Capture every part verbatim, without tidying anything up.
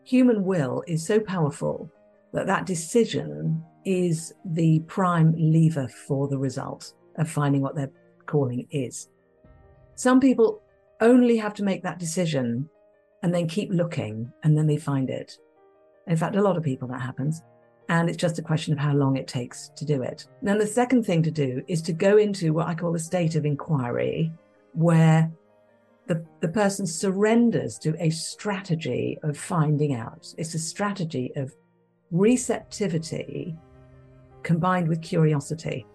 human will is so powerful that that decision is the prime lever for the result of finding what their calling is. Some people only have to make that decision and then keep looking, and then they find it. In fact, a lot of people that happens. And it's just a question of how long it takes to do it. Then the second thing to do is to go into what I call a state of inquiry, where the, the person surrenders to a strategy of finding out. It's a strategy of receptivity combined with curiosity.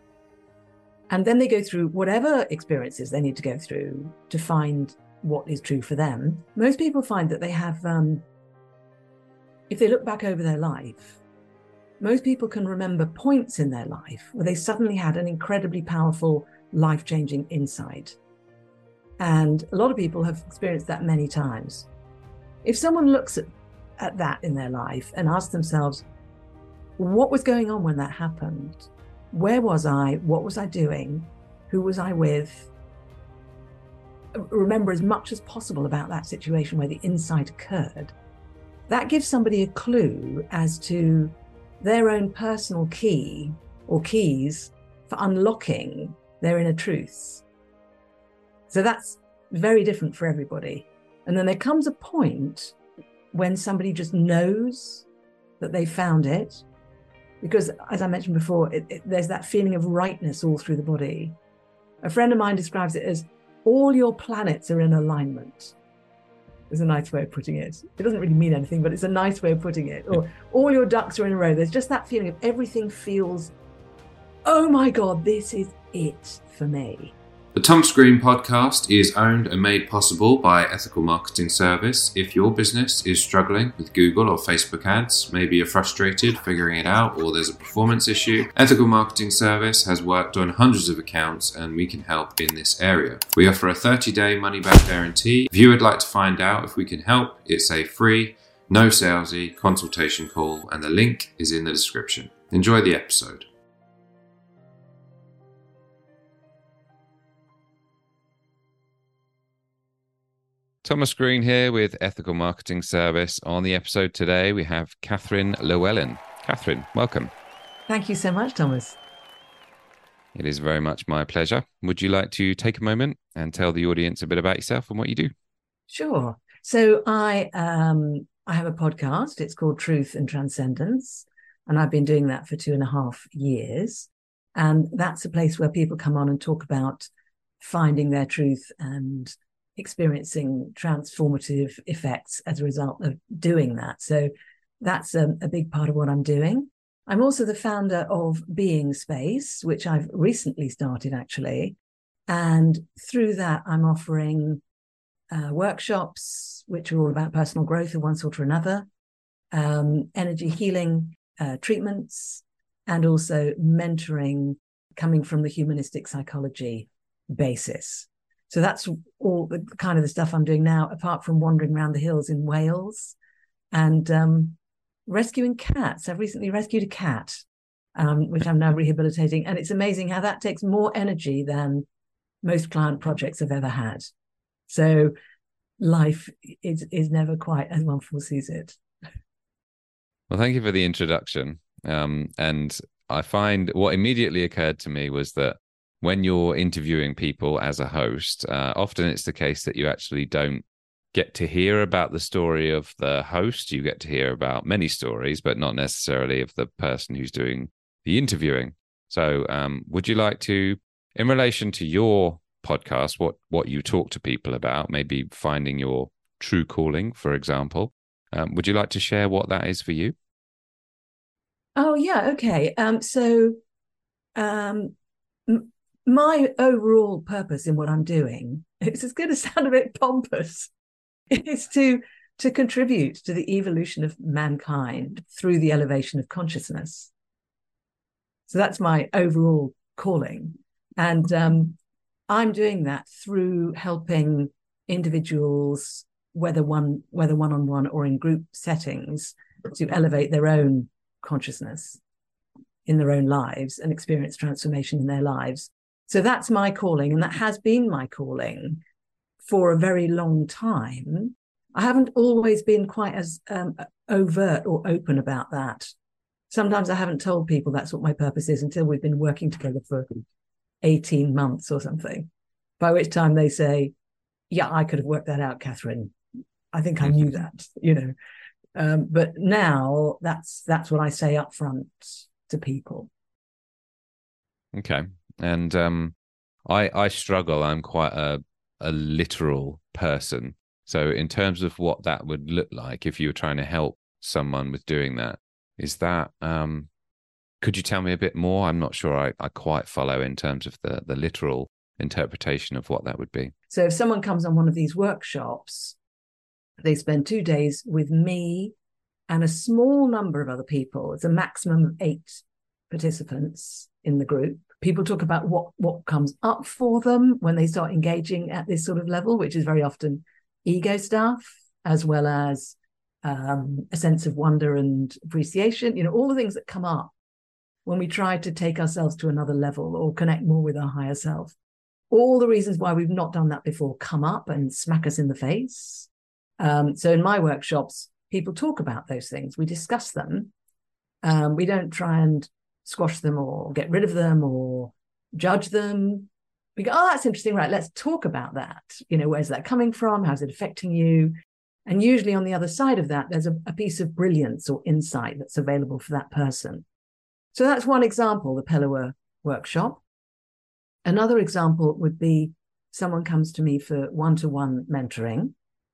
And then they go through whatever experiences they need to go through to find what is true for them. Most people find that they have, um, if they look back over their life, most people can remember points in their life where they suddenly had an incredibly powerful, life-changing insight. And a lot of people have experienced that many times. If someone looks at, at that in their life and asks themselves, what was going on when that happened? Where was I? What was I doing? Who was I with? Remember as much as possible about that situation where the insight occurred. That gives somebody a clue as to their own personal key or keys for unlocking their inner truths. So that's very different for everybody. And then there comes a point when somebody just knows that they found it, because as I mentioned before, it, it, there's that feeling of rightness all through the body. A friend of mine describes it as all your planets are in alignment. Is a nice way of putting it. It doesn't really mean anything, but it's a nice way of putting it. Or all your ducks are in a row. There's just that feeling of everything feels, oh my God, this is it for me. The Thomas Green podcast is owned and made possible by Ethical Marketing Service. If your business is struggling with Google or Facebook ads, maybe you're frustrated figuring it out, or there's a performance issue, Ethical Marketing Service has worked on hundreds of accounts and we can help in this area. We offer a thirty-day money-back guarantee. If you would like to find out if we can help, it's a free, no salesy consultation call, and the link is in the description. Enjoy the episode. Thomas Green here with Ethical Marketing Service. On the episode today, we have Catherine Llewellyn. Catherine, welcome. Thank you so much, Thomas. It is very much my pleasure. Would you like to take a moment and tell the audience a bit about yourself and what you do? Sure. So I um, I have a podcast. It's called Truth and Transcendence, and I've been doing that for two and a half years. And that's a place where people come on and talk about finding their truth and experiencing transformative effects as a result of doing that. So that's a, a big part of what I'm doing. I'm also the founder of Being Space, which I've recently started actually. And through that, I'm offering uh, workshops, which are all about personal growth of one sort or another, um, energy healing uh, treatments, and also mentoring coming from the humanistic psychology basis. So that's all the kind of the stuff I'm doing now, apart from wandering around the hills in Wales and um, rescuing cats. I've recently rescued a cat, um, which I'm now rehabilitating. And it's amazing how that takes more energy than most client projects have ever had. So life is, is never quite as one foresees it. Well, thank you for the introduction. Um, and I find what immediately occurred to me was that when you're interviewing people as a host, uh, often it's the case that you actually don't get to hear about the story of the host. You get to hear about many stories, but not necessarily of the person who's doing the interviewing. So um, would you like to, in relation to your podcast, what, what you talk to people about, maybe finding your true calling, for example, um, would you like to share what that is for you? Oh, yeah. Okay. Um, so um, m- my overall purpose in what I'm doing, it's going to sound a bit pompous, is to, to contribute to the evolution of mankind through the elevation of consciousness. So that's my overall calling. And um, I'm doing that through helping individuals, whether one, whether one-on-one or in group settings, to elevate their own consciousness in their own lives and experience transformation in their lives. So that's my calling, and that has been my calling for a very long time. I haven't always been quite as um, overt or open about that. Sometimes I haven't told people that's what my purpose is until we've been working together for eighteen months or something, by which time they say, yeah, I could have worked that out, Catherine. I think I knew that, you know. Um, but now that's that's what I say up front to people. Okay. And um, I I struggle. I'm quite a, a literal person. So in terms of what that would look like if you were trying to help someone with doing that, is that, um, could you tell me a bit more? I'm not sure I, I quite follow in terms of the, the literal interpretation of what that would be. So if someone comes on one of these workshops, they spend two days with me and a small number of other people. It's a maximum of eight participants in the group. People talk about what, what comes up for them when they start engaging at this sort of level, which is very often ego stuff, as well as um, a sense of wonder and appreciation, you know, all the things that come up when we try to take ourselves to another level or connect more with our higher self. All the reasons why we've not done that before come up and smack us in the face. Um, so in my workshops, people talk about those things. We discuss them. Um, we don't try and squash them or get rid of them or judge them. We go, oh, that's interesting. Right, let's talk about that. You know, where's that coming from? How's it affecting you? And usually on the other side of that, there's a, a piece of brilliance or insight that's available for that person. So that's one example, the Pelawa workshop. Another example would be someone comes to me for one-to-one mentoring.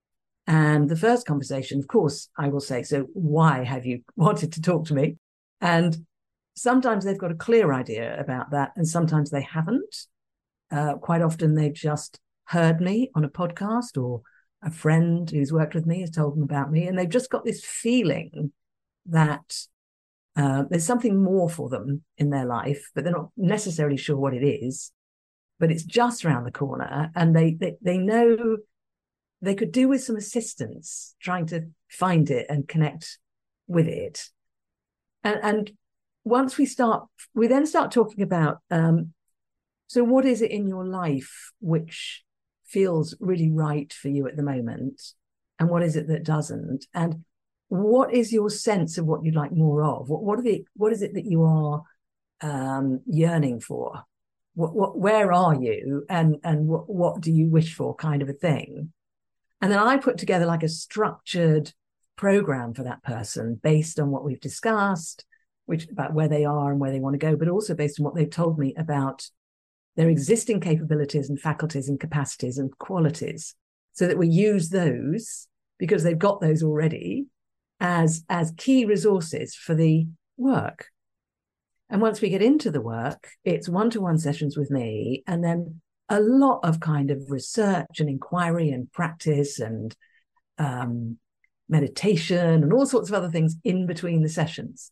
And the first conversation, of course, I will say, so why have you wanted to talk to me? And sometimes they've got a clear idea about that, and sometimes they haven't. Uh, quite often they've just heard me on a podcast, or a friend who's worked with me has told them about me, and they've just got this feeling that uh, there's something more for them in their life, but they're not necessarily sure what it is, but it's just around the corner, and they they, they know they could do with some assistance trying to find it and connect with it. And, and once we start, we then start talking about, um, so what is it in your life which feels really right for you at the moment? And what is it that doesn't? And what is your sense of what you'd like more of? What, what are the, what is it that you are um, yearning for? What, what, where are you? And, and what, what do you wish for, kind of a thing? And then I put together like a structured program for that person based on what we've discussed, which about where they are and where they want to go, but also based on what they've told me about their existing capabilities and faculties and capacities and qualities, so that we use those, because they've got those already, as, as key resources for the work. And once we get into the work, it's one-to-one sessions with me, and then a lot of kind of research and inquiry and practice and um, meditation and all sorts of other things in between the sessions.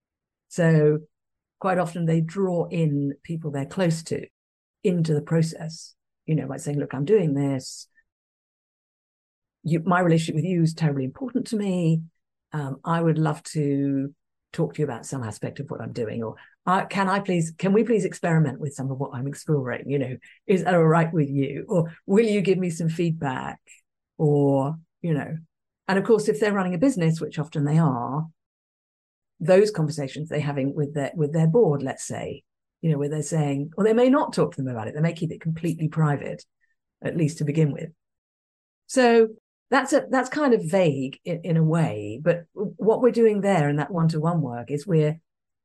So quite often they draw in people they're close to into the process, you know, by saying, look, I'm doing this. You, my relationship with you is terribly important to me. Um, I would love to talk to you about some aspect of what I'm doing, or uh, can I please, can we please experiment with some of what I'm exploring? You know, is that all right with you? Or will you give me some feedback? Or, you know, and of course, if they're running a business, which often they are, those conversations they're having with their, with their board, let's say, you know, where they're saying, or they may not talk to them about it. They may keep it completely private, at least to begin with. So that's a, that's kind of vague in, in a way, but what we're doing there in that one-to-one work is we're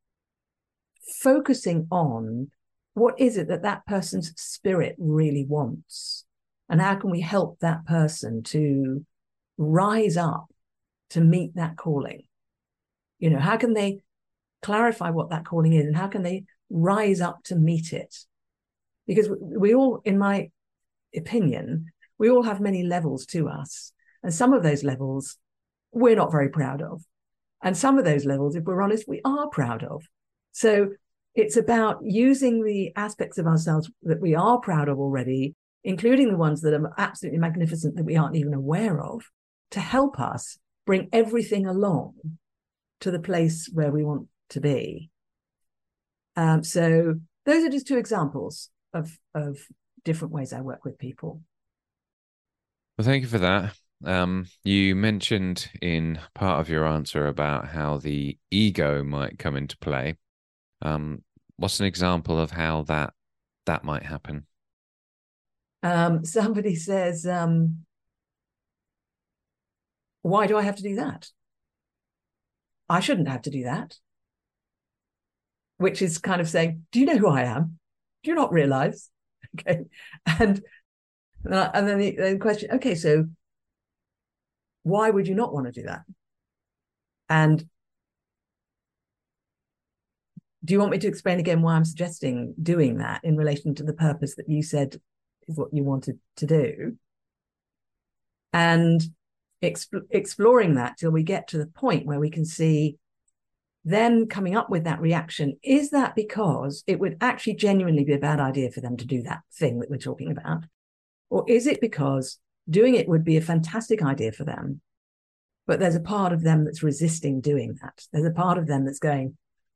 focusing on what is it that that person's spirit really wants, and how can we help that person to rise up to meet that calling? You know, how can they clarify what that calling is, and how can they rise up to meet it? Because we all, in my opinion, we all have many levels to us. And some of those levels we're not very proud of. And some of those levels, if we're honest, we are proud of. So it's about using the aspects of ourselves that we are proud of already, including the ones that are absolutely magnificent that we aren't even aware of, to help us bring everything along to the place where we want to be. Um, so those are just two examples of, of different ways I work with people. Well, thank you for that. Um, you mentioned in part of your answer about how the ego might come into play. Um, what's an example of how that that might happen? Um, somebody says, um, why do I have to do that? I shouldn't have to do that. Which is kind of saying, do you know who I am? Do you not realize? Okay. And, and then the, the question, okay, so why would you not want to do that? And do you want me to explain again why I'm suggesting doing that in relation to the purpose that you said is what you wanted to do? And exp- exploring that till we get to the point where we can see then coming up with that reaction, is that because it would actually genuinely be a bad idea for them to do that thing that we're talking about? Or is it because doing it would be a fantastic idea for them, but there's a part of them that's resisting doing that? There's a part of them that's going,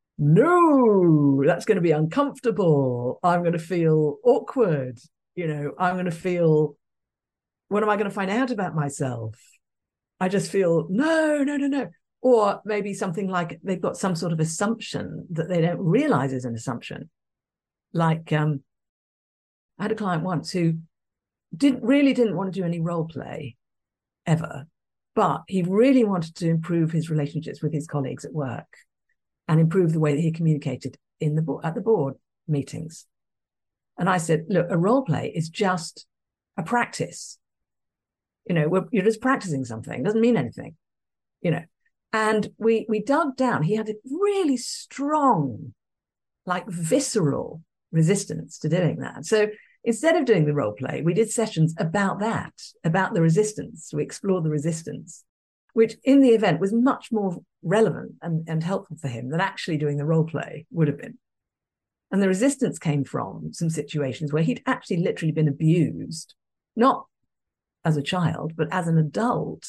no, that's going to be uncomfortable. I'm going to feel awkward. You know, I'm going to feel, what am I going to find out about myself? I just feel, no, no, no, no. Or maybe something like they've got some sort of assumption that they don't realize is an assumption. Like um, I had a client once who didn't really didn't want to do any role play ever, but he really wanted to improve his relationships with his colleagues at work and improve the way that he communicated in the at the board meetings. And I said, look, a role play is just a practice. You know, we're, you're just practicing something. It doesn't mean anything, you know. And we we dug down. He had a really strong, like visceral resistance to doing that. So instead of doing the role play, we did sessions about that, about the resistance. We explored the resistance, which in the event was much more relevant and, and helpful for him than actually doing the role play would have been. And the resistance came from some situations where he'd actually literally been abused, not as a child, but as an adult,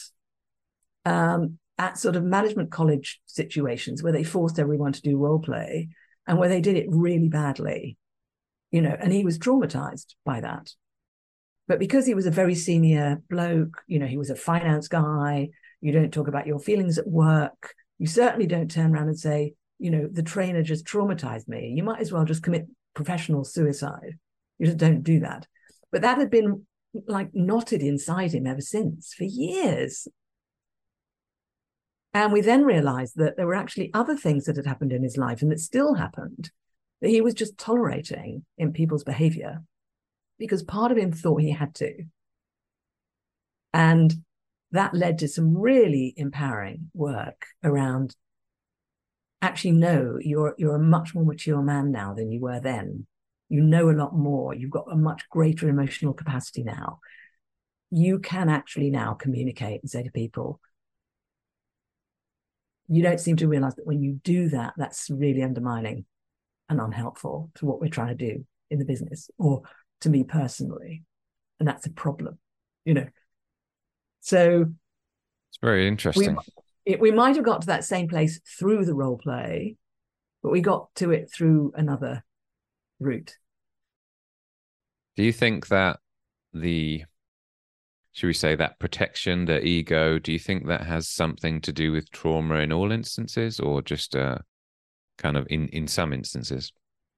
um, at sort of management college situations where they forced everyone to do role play and where they did it really badly, you know, and he was traumatized by that. But because he was a very senior bloke, you know, he was a finance guy, you don't talk about your feelings at work. You certainly don't turn around and say, you know, the trainer just traumatized me. You might as well just commit professional suicide. You just don't do that. But that had been like knotted inside him ever since for years. And we then realized that there were actually other things that had happened in his life and that still happened that he was just tolerating in people's behavior because part of him thought he had to. And that led to some really empowering work around actually, no, you're, you're a much more mature man now than you were then. You know a lot more. You've got a much greater emotional capacity now. You can actually now communicate and say to people, you don't seem to realize that when you do that, that's really undermining and unhelpful to what we're trying to do in the business or to me personally. And that's a problem, you know. So it's very interesting. We, it, we might have got to that same place through the role play, but we got to it through another route. Do you think that the should we say that protection, the ego, do you think that has something to do with trauma in all instances or just uh, kind of in, in some instances?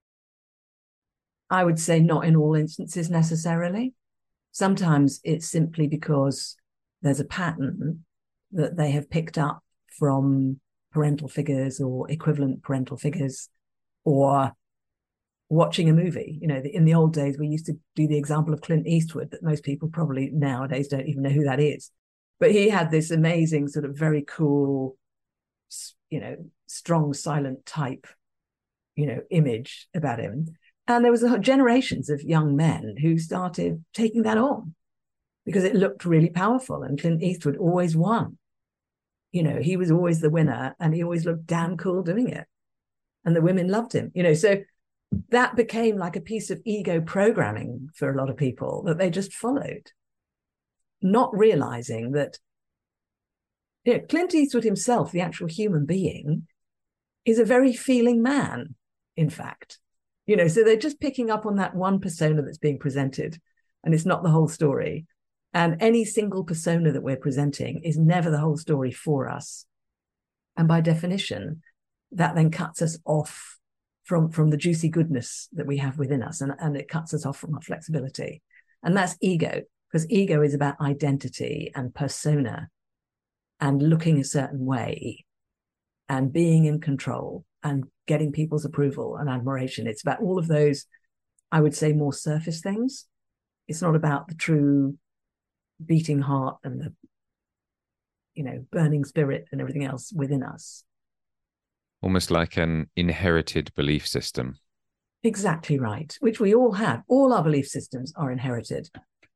I would say not in all instances necessarily. Sometimes it's simply because there's a pattern that they have picked up from parental figures or equivalent parental figures or watching a movie. You know, in the old days, we used to do the example of Clint Eastwood that most people probably nowadays don't even know who that is. But he had this amazing sort of very cool, you know, strong, silent type, you know, image about him. And there was generations of young men who started taking that on because it looked really powerful. And Clint Eastwood always won. You know, he was always the winner and he always looked damn cool doing it. And the women loved him, you know, so that became like a piece of ego programming for a lot of people that they just followed, not realizing that, you know, Clint Eastwood himself, the actual human being, is a very feeling man, in fact. You know, so they're just picking up on that one persona that's being presented, and it's not the whole story. And any single persona that we're presenting is never the whole story for us. And by definition, that then cuts us off from, from the juicy goodness that we have within us. And, and it cuts us off from our flexibility. And that's ego, because ego is about identity and persona and looking a certain way and being in control and getting people's approval and admiration. It's about all of those, I would say, more surface things. It's not about the true beating heart and the, you know, burning spirit and everything else within us. Almost like an inherited belief system. Exactly right, which we all have. All our belief systems are inherited.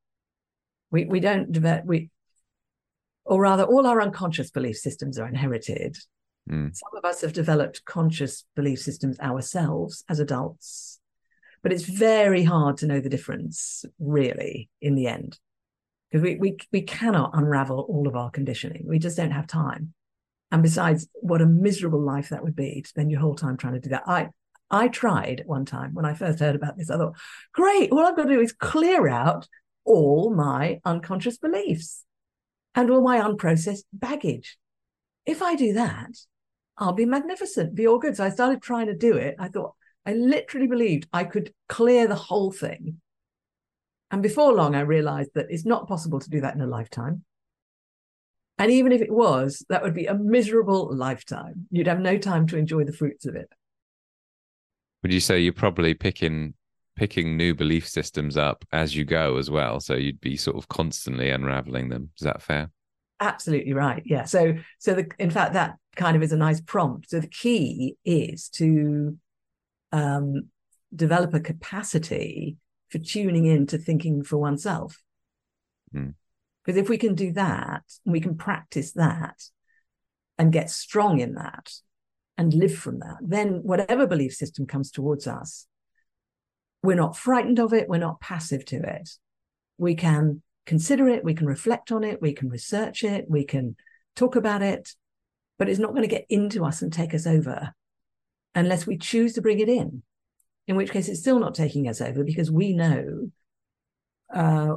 We we don't develop, we, or rather, all our unconscious belief systems are inherited. Mm. Some of us have developed conscious belief systems ourselves as adults, but it's very hard to know the difference, really, in the end. Because we, we, we cannot unravel all of our conditioning. We just don't have time. And besides, what a miserable life that would be to spend your whole time trying to do that. I, I tried at one time when I first heard about this. I thought, great, all I've got to do is clear out all my unconscious beliefs and all my unprocessed baggage. If I do that, I'll be magnificent, be all good. So I started trying to do it. I thought, I literally believed I could clear the whole thing. And before long, I realized that it's not possible to do that in a lifetime. And even if it was, that would be a miserable lifetime. You'd have no time to enjoy the fruits of it. Would you say you're probably picking picking new belief systems up as you go as well? So you'd be sort of constantly unraveling them. Is that fair? Absolutely right. Yeah. So, so the, in fact, that kind of is a nice prompt. So the key is to um, develop a capacity for tuning in to thinking for oneself. Mm. Because if we can do that, we can practice that and get strong in that and live from that, then whatever belief system comes towards us, we're not frightened of it. We're not passive to it. We can consider it. We can reflect on it. We can research it. We can talk about it, but it's not going to get into us and take us over unless we choose to bring it in, in which case it's still not taking us over because we know uh,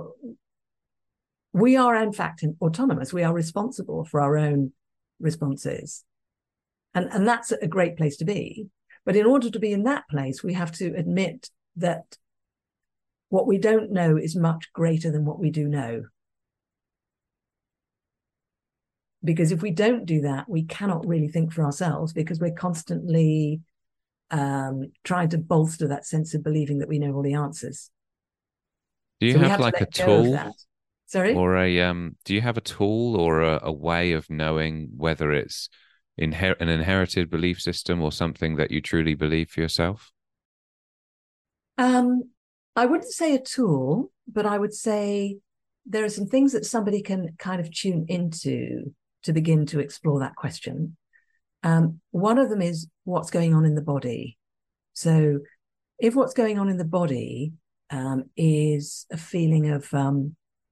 we are, in fact, autonomous. We are responsible for our own responses. And, and that's a great place to be. But in order to be in that place, we have to admit that what we don't know is much greater than what we do know. Because if we don't do that, we cannot really think for ourselves because we're constantly um, trying to bolster that sense of believing that we know all the answers. Do you so have, have like a tool? Sorry? Or a um do you have a tool or a, a way of knowing whether it's inher- an inherited belief system or something that you truly believe for yourself? Um, I wouldn't say a tool, but I would say there are some things that somebody can kind of tune into to begin to explore that question. Um, one of them is what's going on in the body. So if what's going on in the body um, is a feeling of um,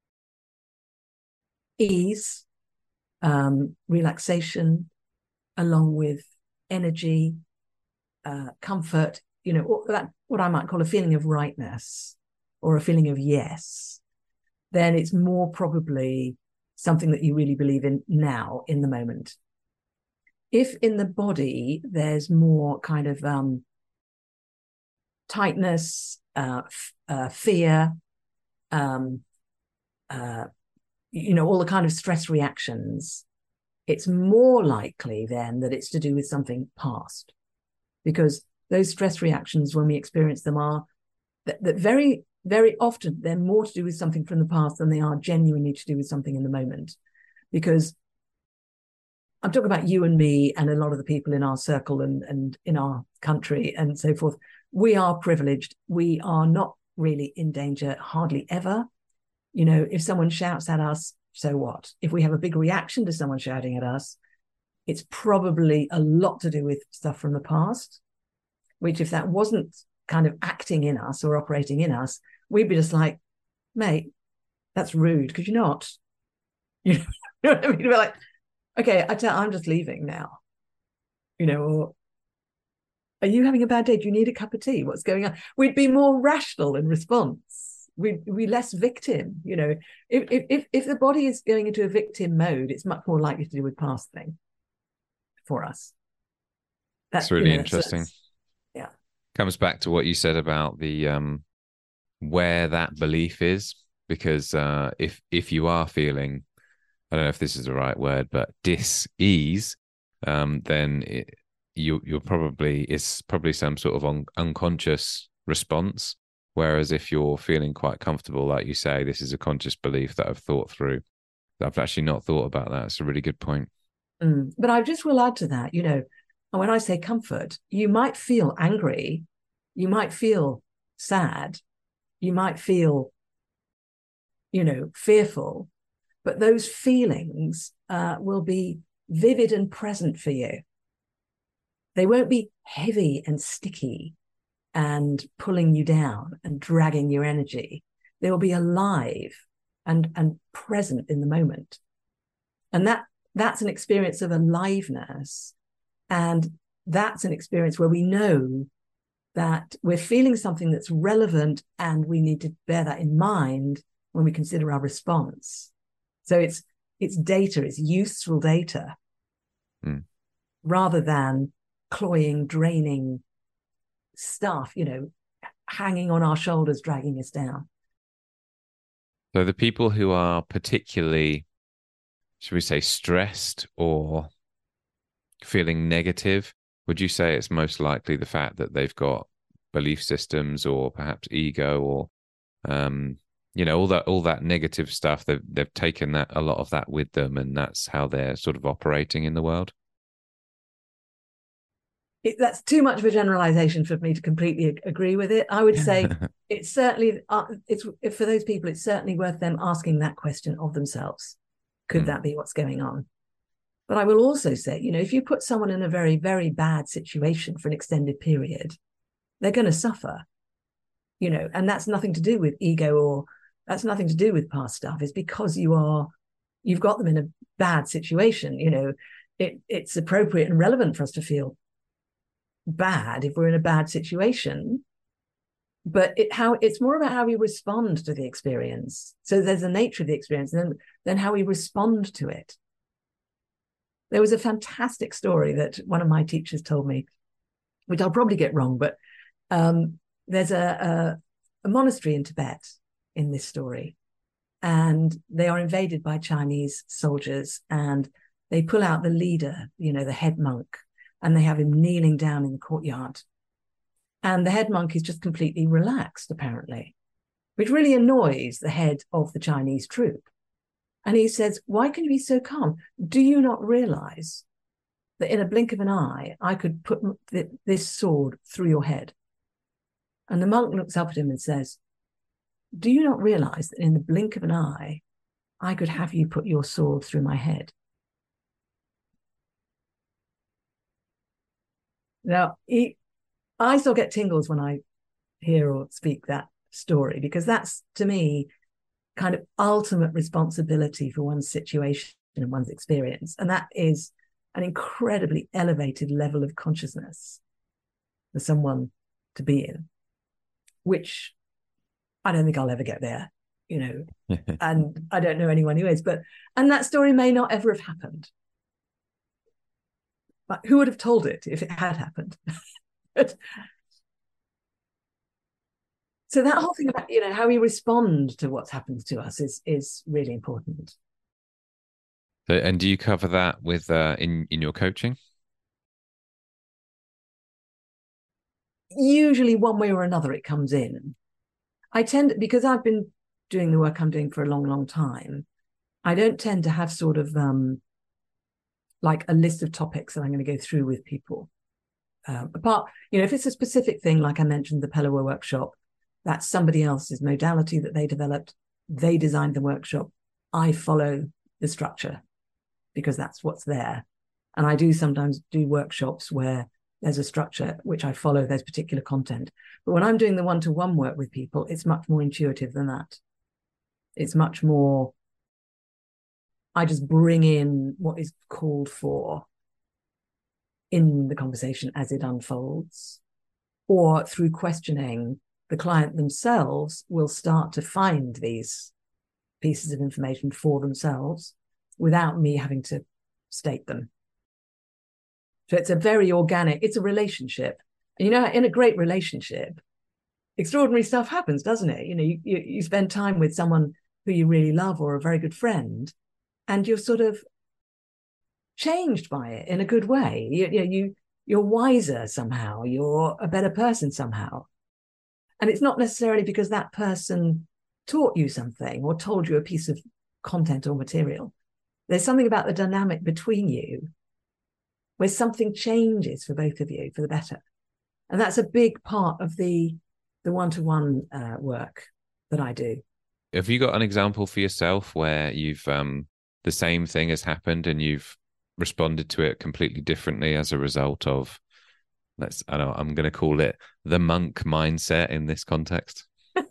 ease, um, relaxation, along with energy, uh, comfort, you know, that what I might call a feeling of rightness or a feeling of yes, then it's more probably something that you really believe in now, in the moment. If in the body there's more kind of um, tightness, uh, f- uh, fear, um, uh, you know, all the kind of stress reactions, it's more likely then that it's to do with something past. Because those stress reactions, when we experience them, are that, that very, very often they're more to do with something from the past than they are genuinely to do with something in the moment. Because I'm talking about you and me and a lot of the people in our circle and, and in our country and so forth. We are privileged. We are not really in danger, hardly ever. You know, if someone shouts at us, so what? If we have a big reaction to someone shouting at us, it's probably a lot to do with stuff from the past, which if that wasn't kind of acting in us or operating in us, we'd be just like, mate, that's rude. Could you not? You know, you know what I mean? We're like, okay, I tell, I'm just leaving now. You know, or are you having a bad day? Do you need a cup of tea? What's going on? We'd be more rational in response. we we less victim. You know, if if if the body is going into a victim mode, it's much more likely to do with past thing for us. That's really you know, interesting. that's, yeah, comes back to what you said about the um, where that belief is, because uh, if if you are feeling, I don't know if this is the right word, but dis-ease, um, then it, you you're probably it's probably some sort of un- unconscious response. Whereas if you're feeling quite comfortable, like you say, this is a conscious belief that I've thought through. I've actually not thought about that. It's a really good point. Mm. But I just will add to that, you know, when I say comfort, you might feel angry, you might feel sad, you might feel, you know, fearful, but those feelings uh, will be vivid and present for you. They won't be heavy and sticky and pulling you down and dragging your energy. They will be alive and, and present in the moment. And that that's an experience of aliveness. And that's an experience where we know that we're feeling something that's relevant, and we need to bear that in mind when we consider our response. So it's it's data, it's useful data, mm. rather than cloying, draining stuff, you know, hanging on our shoulders, dragging us down. So the people who are particularly, should we say, stressed or feeling negative, would you say it's most likely the fact that they've got belief systems or perhaps ego or um you know all that all that negative stuff, they've they've taken that a lot of that with them, and that's how they're sort of operating in the world? It, that's too much of a generalization for me to completely agree with it. I would say it's certainly uh, it's for those people, it's certainly worth them asking that question of themselves. Could mm. that be what's going on? But I will also say, you know, if you put someone in a very, very bad situation for an extended period, they're going to suffer, you know, and that's nothing to do with ego, or that's nothing to do with past stuff. It's because you are, you've got them in a bad situation. You know, it, it's appropriate and relevant for us to feel bad if we're in a bad situation, but it how it's more about how we respond to the experience. So there's the nature of the experience, and then, then how we respond to it. There was a fantastic story that one of my teachers told me, which I'll probably get wrong, but um, there's a, a, a monastery in Tibet in this story, and they are invaded by Chinese soldiers, and they pull out the leader, you know, the head monk, and they have him kneeling down in the courtyard. And the head monk is just completely relaxed, apparently, which really annoys the head of the Chinese troop. And he says, why can you be so calm? Do you not realize that in a blink of an eye, I could put th- this sword through your head? And the monk looks up at him and says, do you not realize that in the blink of an eye, I could have you put your sword through my head? Now, he, I still get tingles when I hear or speak that story, because that's, to me, kind of ultimate responsibility for one's situation and one's experience. And that is an incredibly elevated level of consciousness for someone to be in, which I don't think I'll ever get there, you know, and I don't know anyone who is, but, and that story may not ever have happened. But who would have told it if it had happened? But, so that whole thing about, you know, how we respond to what's happened to us is is really important. So, and do you cover that with uh, in in your coaching? Usually, one way or another, it comes in. I tend, because I've been doing the work I'm doing for a long, long time, I don't tend to have sort of um, like a list of topics that I'm going to go through with people. Um, apart, you know, if it's a specific thing, like I mentioned, the Pelawa workshop, that's somebody else's modality that they developed. They designed the workshop. I follow the structure because that's what's there. And I do sometimes do workshops where there's a structure which I follow, there's particular content. But when I'm doing the one-to-one work with people, it's much more intuitive than that. It's much more, I just bring in what is called for in the conversation as it unfolds, or through questioning, the client themselves will start to find these pieces of information for themselves without me having to state them. So it's a very organic, it's a relationship. And, you know, in a great relationship, extraordinary stuff happens, doesn't it? You know, you, you, you spend time with someone who you really love or a very good friend, and you're sort of changed by it in a good way. You, you know, you, you're wiser somehow, you're a better person somehow. And it's not necessarily because that person taught you something or told you a piece of content or material. There's something about the dynamic between you where something changes for both of you for the better. And that's a big part of the, the one-to-one uh, work that I do. Have you got an example for yourself where you've um, the same thing has happened and you've responded to it completely differently as a result of, let's, I don't know, I'm going to call it the monk mindset in this context?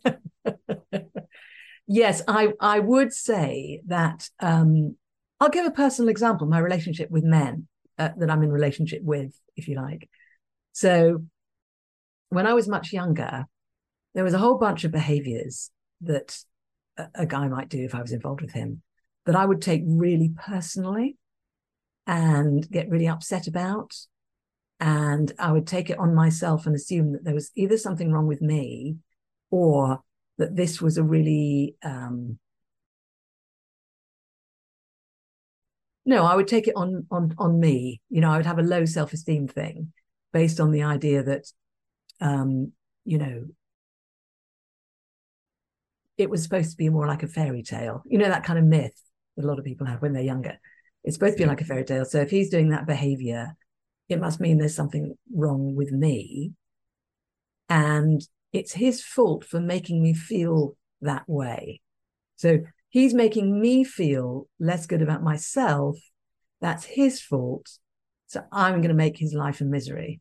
Yes, I, I would say that um, I'll give a personal example, my relationship with men uh, that I'm in relationship with, if you like. So when I was much younger, there was a whole bunch of behaviors that a, a guy might do if I was involved with him that I would take really personally and get really upset about. And I would take it on myself and assume that there was either something wrong with me or that this was a really, um, no, I would take it on, on, on me. You know, I would have a low self-esteem thing based on the idea that, um, you know, it was supposed to be more like a fairy tale. You know, that kind of myth that a lot of people have when they're younger. It's supposed to be like a fairy tale. So if he's doing that behavior, it must mean there's something wrong with me. And it's his fault for making me feel that way. So he's making me feel less good about myself. That's his fault. So I'm going to make his life a misery.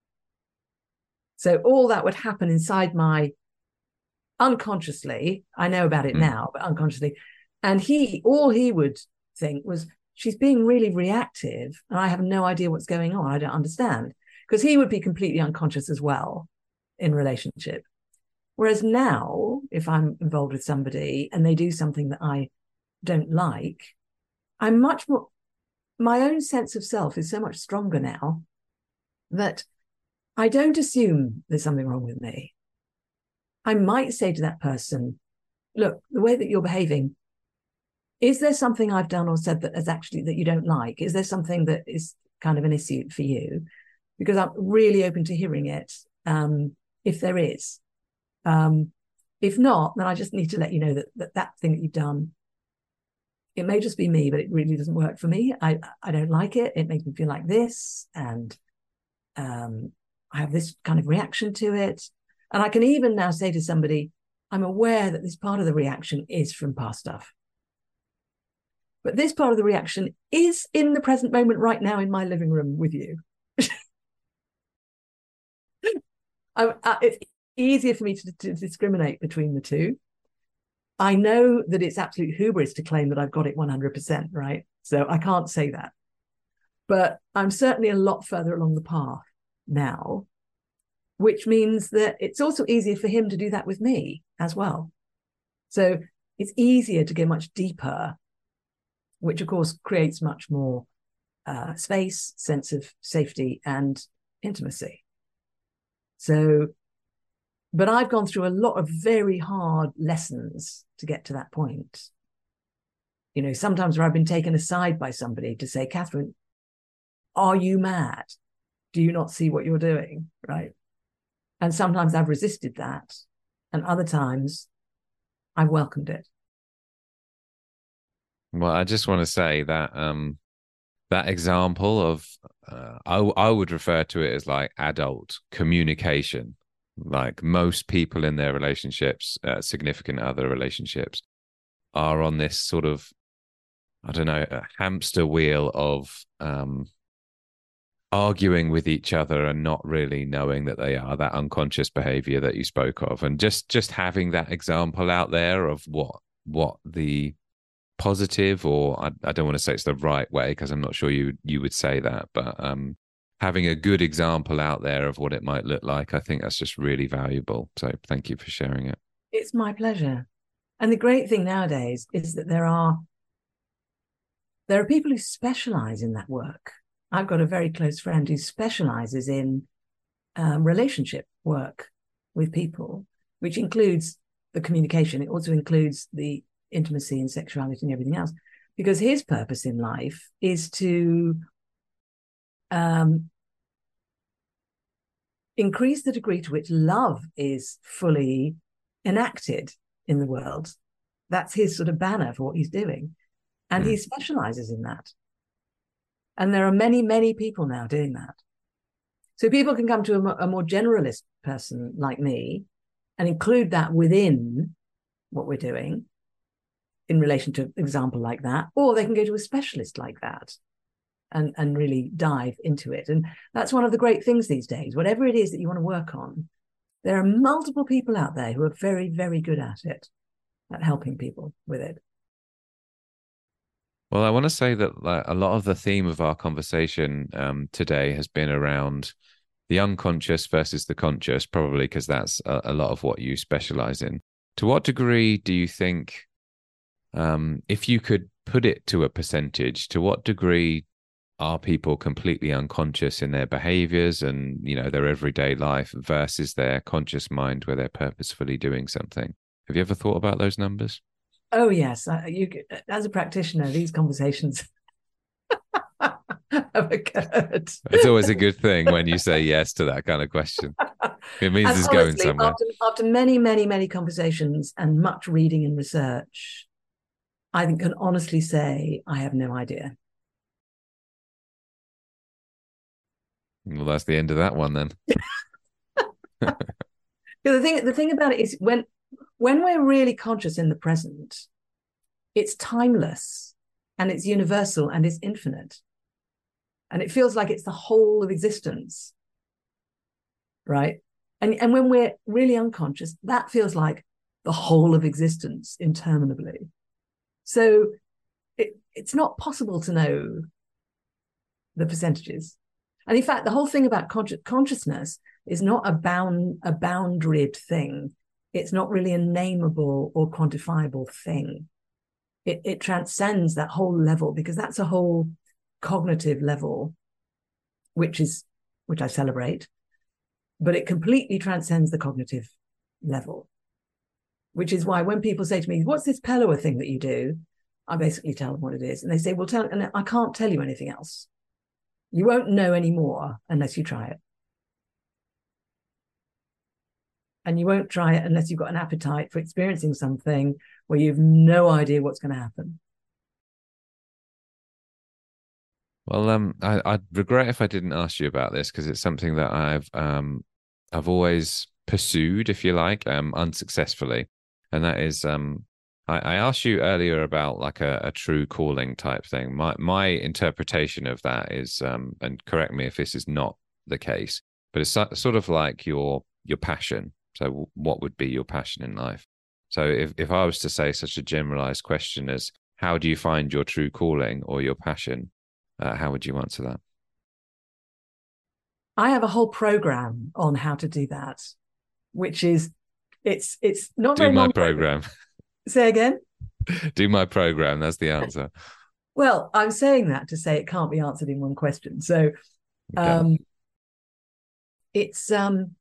So all that would happen inside my unconsciously, I know about it mm. now, but unconsciously. And he, all he would think was, she's being really reactive and I have no idea what's going on. I don't understand. Because he would be completely unconscious as well in relationship. Whereas now, if I'm involved with somebody and they do something that I don't like, I'm much more, my own sense of self is so much stronger now that I don't assume there's something wrong with me. I might say to that person, look, the way that you're behaving, is there something I've done or said that is actually that you don't like? Is there something that is kind of an issue for you? Because I'm really open to hearing it um, if there is. Um, if not, then I just need to let you know that, that that thing that you've done, it may just be me, but it really doesn't work for me. I, I don't like it. It makes me feel like this. And um, I have this kind of reaction to it. And I can even now say to somebody, I'm aware that this part of the reaction is from past stuff. But this part of the reaction is in the present moment right now in my living room with you. I, I, it's easier for me to, to discriminate between the two. I know that it's absolute hubris to claim that I've got it one hundred percent, right? So I can't say that. But I'm certainly a lot further along the path now, which means that it's also easier for him to do that with me as well. So it's easier to go much deeper, which of course creates much more uh, space, sense of safety and intimacy. So, but I've gone through a lot of very hard lessons to get to that point. You know, sometimes where I've been taken aside by somebody to say, Catherine, are you mad? Do you not see what you're doing? Right. And sometimes I've resisted that. And other times I've welcomed it. Well, I just want to say that um, that example of, uh, I, I would refer to it as like adult communication. Like most people in their relationships, uh, significant other relationships, are on this sort of, I don't know, a hamster wheel of um, arguing with each other and not really knowing that they are, that unconscious behavior that you spoke of. And just just having that example out there of what what the positive, or I, I don't want to say it's the right way because I'm not sure you you would say that, but um, having a good example out there of what it might look like, I think that's just really valuable. So thank you for sharing it. It's my pleasure. And the great thing nowadays is that there are there are people who specialize in that work. I've got a very close friend who specializes in um, relationship work with people, which includes the communication. It also includes the intimacy and sexuality and everything else, because his purpose in life is to um, increase the degree to which love is fully enacted in the world. That's his sort of banner for what he's doing. And mm. he specializes in that. And there are many, many people now doing that. So people can come to a, a more generalist person like me and include that within what we're doing in relation to an example like that, or they can go to a specialist like that and, and really dive into it. And that's one of the great things these days. Whatever it is that you want to work on, there are multiple people out there who are very, very good at it, at helping people with it. Well, I want to say that like, a lot of the theme of our conversation um, today has been around the unconscious versus the conscious, probably because that's a, a lot of what you specialize in. To what degree do you think, um, if you could put it to a percentage, to what degree are people completely unconscious in their behaviors and, you know, their everyday life versus their conscious mind where they're purposefully doing something? Have you ever thought about those numbers? Oh, yes. Uh, you, as a practitioner, these conversations have occurred. It's always a good thing when you say yes to that kind of question. It means and it's honestly, going somewhere. After, after many, many, many conversations and much reading and research, I can honestly say I have no idea. Well, that's the end of that one then. the thing, the thing about it is when when we're really conscious in the present, it's timeless and it's universal and it's infinite. And it feels like it's the whole of existence, right? And, and when we're really unconscious, that feels like the whole of existence interminably. So it, it's not possible to know the percentages. And in fact, the whole thing about consci- consciousness is not a bound, a boundaried thing. It's not really a nameable or quantifiable thing. It, it transcends that whole level because that's a whole cognitive level, which is which I celebrate, but it completely transcends the cognitive level, which is why when people say to me, "What's this Pellower thing that you do?" I basically tell them what it is, and they say, "Well, tell," and I can't tell you anything else. You won't know any more unless you try it. And you won't try it unless you've got an appetite for experiencing something where you have no idea what's going to happen. Well, um, I, I'd regret if I didn't ask you about this because it's something that I've um, I've always pursued, if you like, um, unsuccessfully, and that is um, I, I asked you earlier about like a, a true calling type thing. My my interpretation of that is, um, and correct me if this is not the case, but it's so, sort of like your your passion. So what would be your passion in life? So if, if I was to say such a generalized question as how do you find your true calling or your passion, uh, how would you answer that? I have a whole program on how to do that, which is it's it's not do very my long program. program. Say again? Do my program. That's the answer. Well, I'm saying that to say it can't be answered in one question. So Okay. um, it's um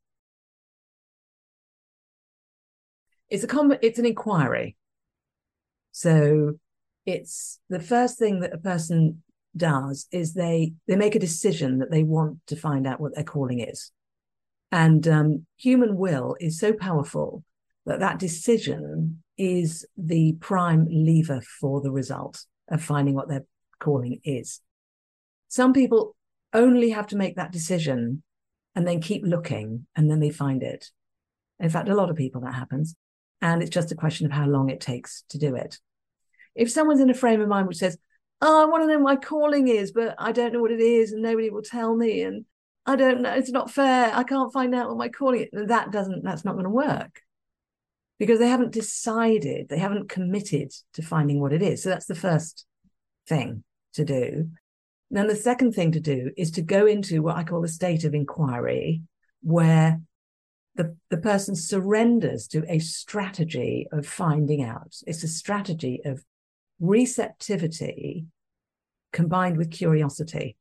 It's a com- it's an inquiry. So it's the first thing that a person does is they they make a decision that they want to find out what their calling is. And um, human will is so powerful that that decision is the prime lever for the result of finding what their calling is. Some people only have to make that decision and then keep looking and then they find it. In fact, a lot of people that happens. And it's just a question of how long it takes to do it. If someone's in a frame of mind which says, oh, I want to know what my calling is, but I don't know what it is and nobody will tell me and I don't know, it's not fair, I can't find out what my calling is, that doesn't, that's not going to work because they haven't decided, they haven't committed to finding what it is. So that's the first thing to do. Then the second thing to do is to go into what I call a state of inquiry, where the, the person surrenders to a strategy of finding out. It's a strategy of receptivity combined with curiosity.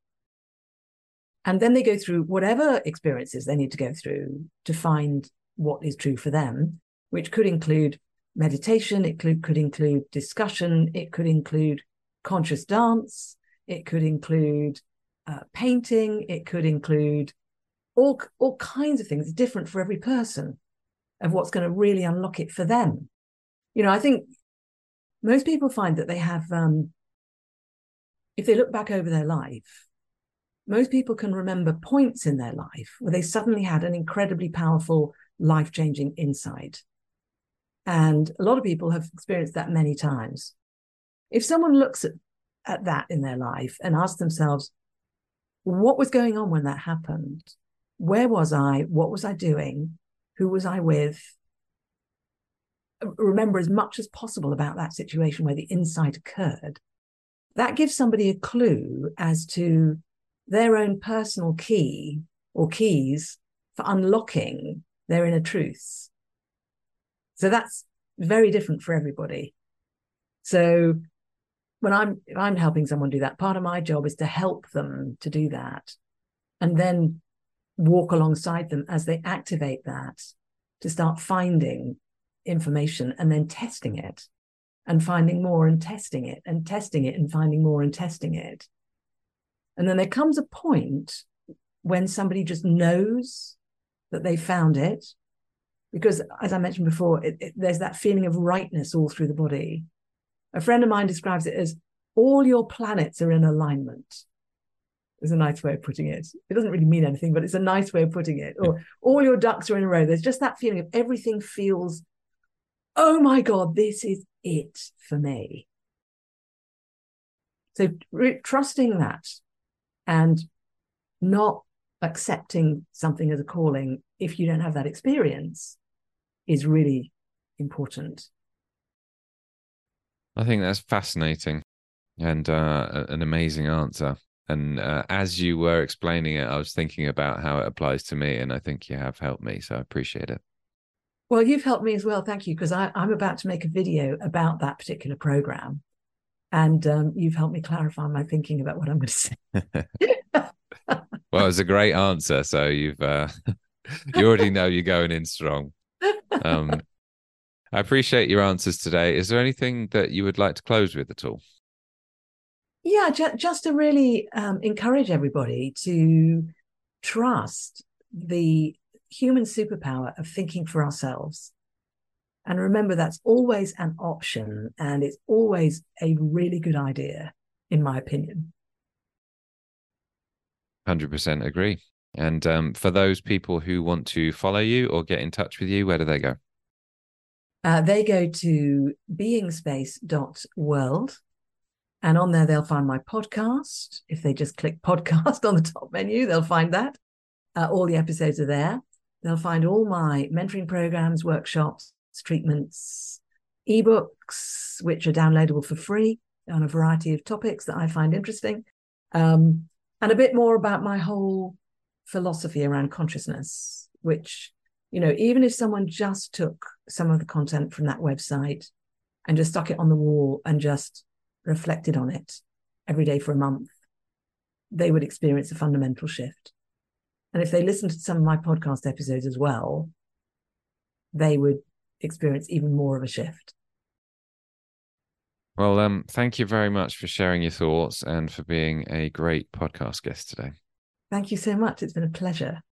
And then they go through whatever experiences they need to go through to find what is true for them, which could include meditation, it could, could include discussion, it could include conscious dance, it could include uh, painting, it could include all, all kinds of things. It's different for every person of what's going to really unlock it for them. You know, I think most people find that they have, um, if they look back over their life, most people can remember points in their life where they suddenly had an incredibly powerful, life-changing insight. And a lot of people have experienced that many times. If someone looks at, at that in their life and asks themselves, what was going on when that happened? Where was I? What was I doing? Who was I with? Remember as much as possible about that situation where the insight occurred. That gives somebody a clue as to their own personal key or keys for unlocking their inner truths. So that's very different for everybody. So when I'm if I'm helping someone do that, part of my job is to help them to do that, and then walk alongside them as they activate that to start finding information and then testing it and finding more and testing it and testing it and finding more and testing it. And then there comes a point when somebody just knows that they found it, because as I mentioned before, it, it, there's that feeling of rightness all through the body. A friend of mine describes it as all your planets are in alignment. Is a nice way of putting it. It doesn't really mean anything, but it's a nice way of putting it. Or all your ducks are in a row. There's just that feeling of everything feels, oh my God, this is it for me. So re- trusting that and not accepting something as a calling if you don't have that experience is really important. I think that's fascinating and uh, an amazing answer. And uh, as you were explaining it, I was thinking about how it applies to me, and I think you have helped me, so I appreciate it. Well, you've helped me as well. Thank you, because I'm about to make a video about that particular program, and um, you've helped me clarify my thinking about what I'm going to say. Well, it's a great answer. So you've uh, you already know you're going in strong. Um, I appreciate your answers today. Is there anything that you would like to close with at all? Yeah, ju- just to really um, encourage everybody to trust the human superpower of thinking for ourselves. And remember, that's always an option, and it's always a really good idea, in my opinion. one hundred percent agree. And um, for those people who want to follow you or get in touch with you, where do they go? Uh, they go to being space dot world. And on there, they'll find my podcast. If they just click podcast on the top menu, they'll find that. Uh, all the episodes are there. They'll find all my mentoring programs, workshops, treatments, ebooks, which are downloadable for free on a variety of topics that I find interesting, um, and a bit more about my whole philosophy around consciousness, which, you know, even if someone just took some of the content from that website and just stuck it on the wall and just reflected on it every day for a month, they would experience a fundamental shift. And if they listened to some of my podcast episodes as well, they would experience even more of a shift. Well, um, thank you very much for sharing your thoughts and for being a great podcast guest today. Thank you so much. It's been a pleasure.